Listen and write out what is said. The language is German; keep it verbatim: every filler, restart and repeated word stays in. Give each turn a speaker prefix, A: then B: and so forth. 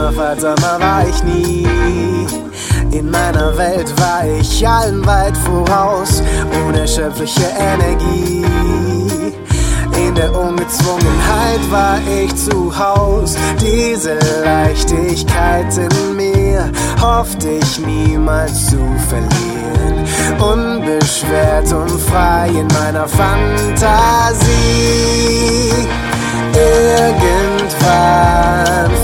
A: unaufhaltsamer war ich nie. In meiner Welt war ich allen weit voraus, unerschöpfliche Energie. In der Ungezwungenheit war ich zu Haus. Diese Leichtigkeit in mir hoffte ich niemals zu verlieren. Unbeschwert und frei in meiner Fantasie. Irgendwann